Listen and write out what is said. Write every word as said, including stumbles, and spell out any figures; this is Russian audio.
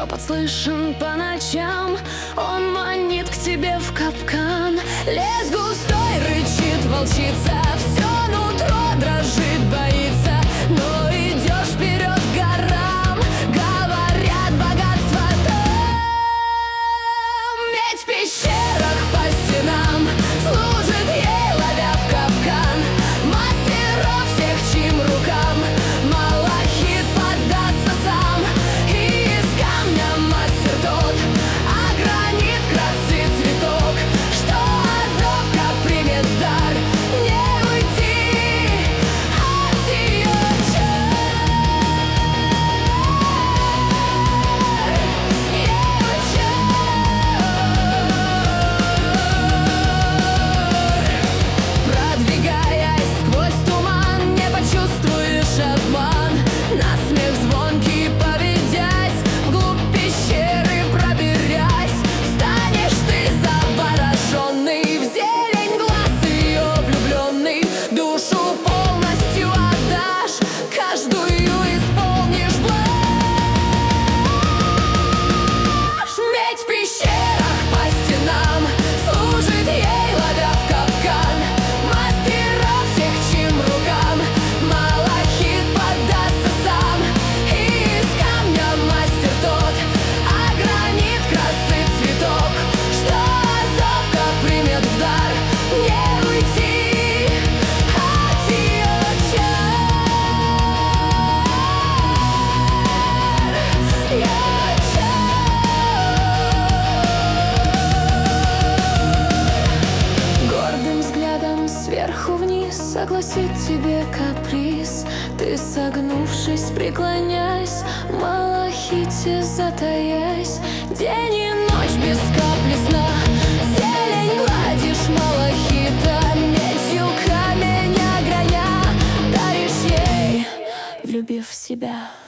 шепот слышен по ночам. Он манит к тебе в капкан. Лес густой, рычит волчица, все нутро дрожит, боится, но идешь вперед к горам. Говорят, богатство там. Медь в пещерах по стенам служит ей, ловя в капкан мастеров всех, чьим рукам малахит поддастся сам. И из камня мастер тот, а гранит красы цветок, что Азовка примет в дар. Не уйти от ее чар, ее чар. Продвигаясь сквозь туман, не почувствуешь обман. На смех звонкий поведясь, вглубь пещеры проберясь, станешь ты завороженный в зелень глаз ее влюбленный. Душу полностью отдашь, каждую исполнишь блажь. Медь в пещерах по стенам служит ей, ловя в капкан мастеров всех, чьим рукам малахит поддастся сам. И из камня мастер тот, а гранит красы цветок, что Азовка примет в дар. Не уйти от ее чар, ее чар. Гордым взглядом сверху вниз огласит тебе каприз. Ты, согнувшись, преклонясь, в малахите затаясь, день и ночь без капли сна зелень гладишь малахита. Медью камень ограня даришь ей, влюбив в себя.